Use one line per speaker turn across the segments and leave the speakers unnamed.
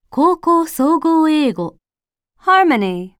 高校総合英語
Harmony.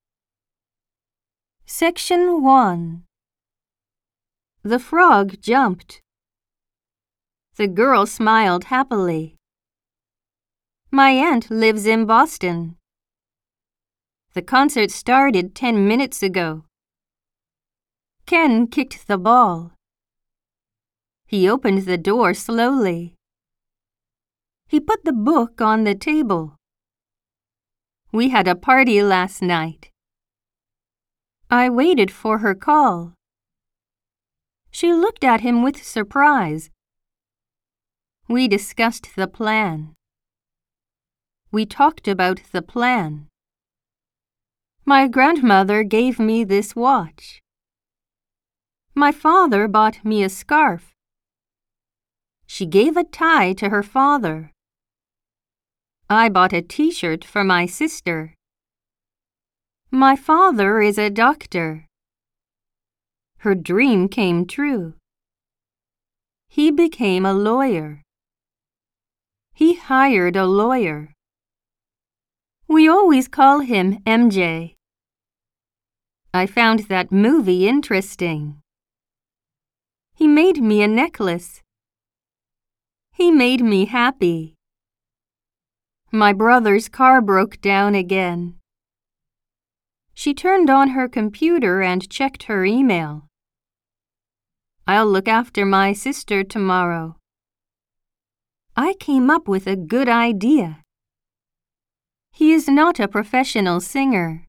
Section 1. The frog jumped. The girl smiled happily. My aunt lives in Boston. The concert started 10 minutes ago. Ken kicked the ball. He opened the door slowly. He put the book on the table. We had a party last night. I waited for her call. She looked at him with surprise. We discussed the plan. We talked about the plan. My grandmother gave me this watch. My father bought me a scarf. She gave a tie to her father. I bought a t-shirt for my sister. My father is a doctor. Her dream came true. He became a lawyer. He hired a lawyer. We always call him MJ. I found that movie interesting. He made me a necklace. He made me happy. My brother's car broke down again. She turned on her computer and checked her email. I'll look after my sister tomorrow. I came up with a good idea. He is not a professional singer.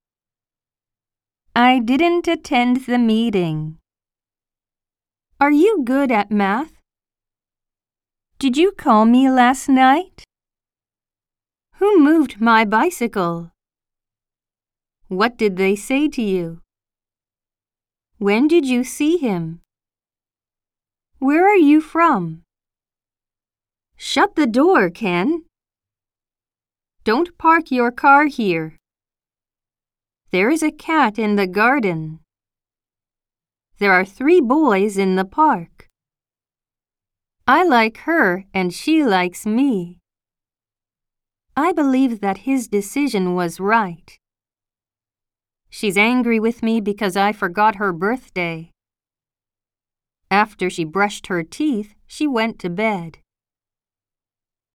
I didn't attend the meeting. Are you good at math? Did you call me last night? Who moved my bicycle? What did they say to you? When did you see him? Where are you from? Shut the door, Ken. Don't park your car here. There is a cat in the garden. There are 3 boys in the park. I like her and she likes me. I believe that his decision was right. She's angry with me because I forgot her birthday. After she brushed her teeth, she went to bed.